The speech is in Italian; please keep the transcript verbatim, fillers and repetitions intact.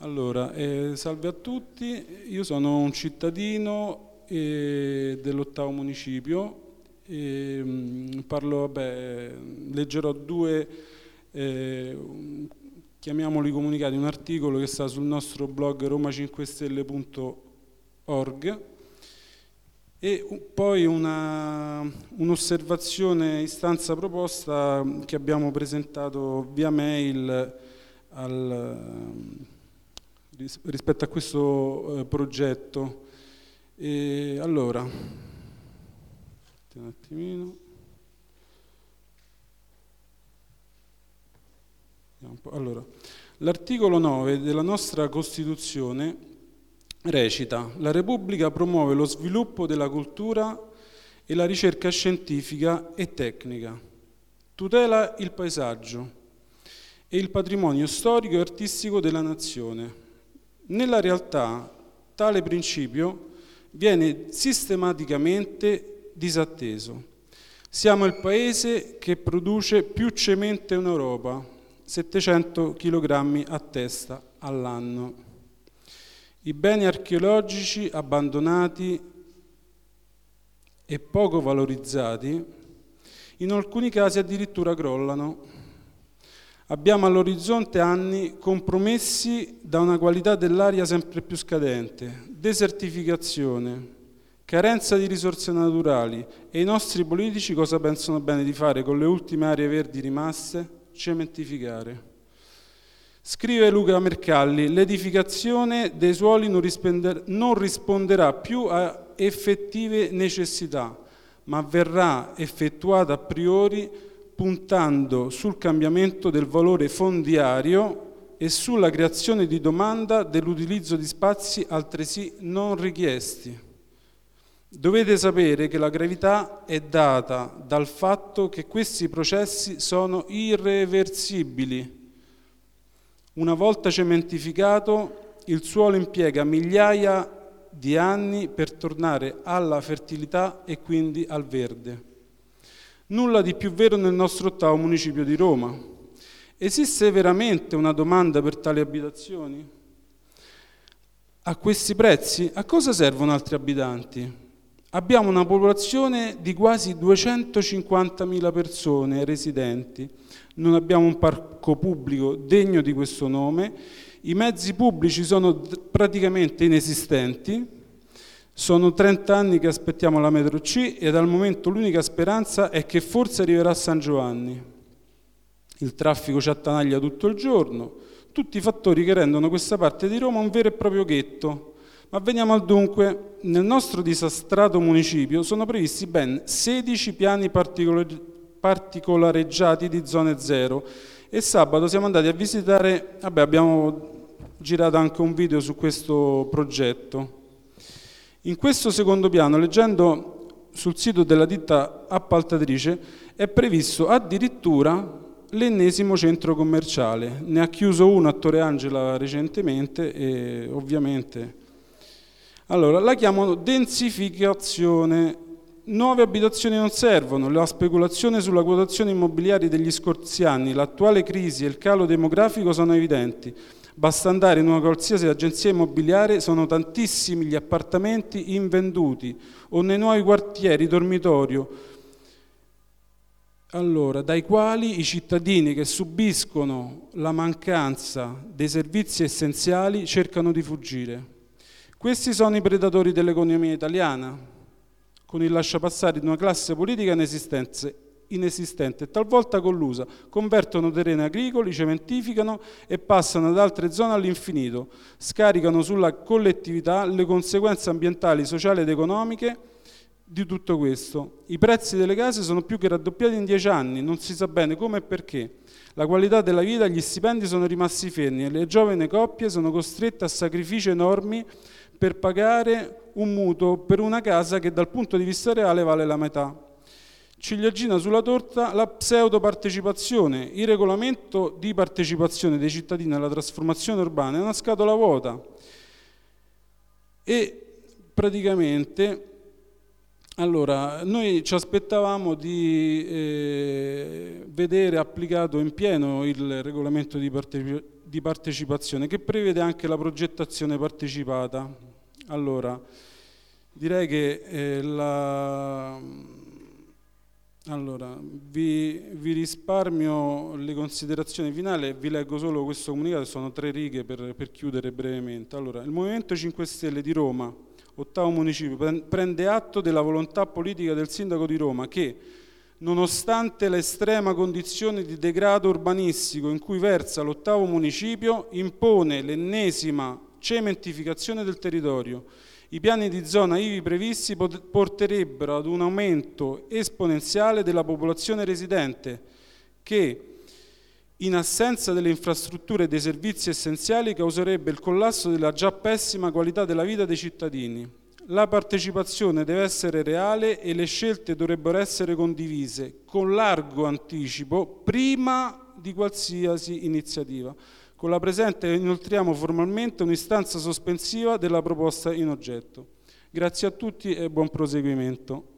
Allora, eh, salve a tutti, io sono un cittadino eh, dell'ottavo municipio e mh, parlo, vabbè, leggerò due, eh, un- chiamiamoli comunicati, un articolo che sta sul nostro blog roma cinque stelle punto org e u- poi una- un'osservazione, istanza proposta che abbiamo presentato via mail al, ris- rispetto a questo eh, progetto. E allora, un attimino, vediamo un po'. Allora, l'articolo nove della nostra Costituzione recita: la Repubblica promuove lo sviluppo della cultura e la ricerca scientifica e tecnica, tutela il paesaggio e il patrimonio storico e artistico della nazione. Nella realtà, tale principio viene sistematicamente disatteso. Siamo il paese che produce più cemento in Europa, settecento chilogrammi a testa all'anno. I beni archeologici abbandonati e poco valorizzati, in alcuni casi addirittura crollano. Abbiamo all'orizzonte anni compromessi da una qualità dell'aria sempre più scadente, desertificazione, carenza di risorse naturali e i nostri politici cosa pensano bene di fare con le ultime aree verdi rimaste? Cementificare. Scrive Luca Mercalli: l'edificazione dei suoli non, risponder- non risponderà più a effettive necessità, ma verrà effettuata a priori puntando sul cambiamento del valore fondiario e sulla creazione di domanda dell'utilizzo di spazi altresì non richiesti. Dovete sapere che la gravità è data dal fatto che questi processi sono irreversibili. Una volta cementificato, il suolo impiega migliaia di anni per tornare alla fertilità e quindi al verde. Nulla di più vero nel nostro ottavo municipio di Roma. Esiste veramente una domanda per tali abitazioni? A questi prezzi, a cosa servono altri abitanti? Abbiamo una popolazione di quasi duecentocinquantamila persone residenti, non abbiamo un parco pubblico degno di questo nome, i mezzi pubblici sono praticamente inesistenti. Sono trenta anni che aspettiamo la metro C e al momento l'unica speranza è che forse arriverà a San Giovanni. Il traffico ci attanaglia tutto il giorno, tutti i fattori che rendono questa parte di Roma un vero e proprio ghetto. Ma veniamo al dunque: nel nostro disastrato municipio sono previsti ben sedici piani particolari- particolareggiati di zone zero e sabato siamo andati a visitare, vabbè, abbiamo girato anche un video su questo progetto. In questo secondo piano, leggendo sul sito della ditta appaltatrice, è previsto addirittura l'ennesimo centro commerciale. Ne ha chiuso uno a Torre Angela recentemente e ovviamente... Allora, la chiamano densificazione. Nuove abitazioni non servono, la speculazione sulla quotazione immobiliare degli scorsi anni, l'attuale crisi e il calo demografico sono evidenti. Basta andare in una qualsiasi agenzia immobiliare, sono tantissimi gli appartamenti invenduti o nei nuovi quartieri dormitorio, allora, dai quali i cittadini che subiscono la mancanza dei servizi essenziali cercano di fuggire. Questi sono i predatori dell'economia italiana, con il lasciapassare di una classe politica inesistente inesistente e talvolta collusa, convertono terreni agricoli, cementificano e passano ad altre zone all'infinito, scaricano sulla collettività le conseguenze ambientali, sociali ed economiche di tutto questo. I prezzi delle case sono più che raddoppiati in dieci anni, non si sa bene come e perché. La qualità della vita e gli stipendi sono rimasti fermi e le giovani coppie sono costrette a sacrifici enormi per pagare un mutuo per una casa che dal punto di vista reale vale la metà. Ciliegina sulla torta, la pseudopartecipazione. Il regolamento di partecipazione dei cittadini alla trasformazione urbana è una scatola vuota e praticamente, allora, noi ci aspettavamo di eh, vedere applicato in pieno il regolamento di partecipazione di partecipazione, che prevede anche la progettazione partecipata. Allora, direi che eh, la... allora, vi, vi risparmio le considerazioni finali e vi leggo solo questo comunicato, sono tre righe per, per chiudere brevemente. Allora, il Movimento cinque Stelle di Roma, ottavo municipio, prende atto della volontà politica del Sindaco di Roma che, nonostante l'estrema condizione di degrado urbanistico in cui versa l'ottavo municipio, impone l'ennesima cementificazione del territorio. I piani di zona ivi previsti porterebbero ad un aumento esponenziale della popolazione residente che, in assenza delle infrastrutture e dei servizi essenziali, causerebbe il collasso della già pessima qualità della vita dei cittadini. La partecipazione deve essere reale e le scelte dovrebbero essere condivise con largo anticipo prima di qualsiasi iniziativa. Con la presente inoltriamo formalmente un'istanza sospensiva della proposta in oggetto. Grazie a tutti e buon proseguimento.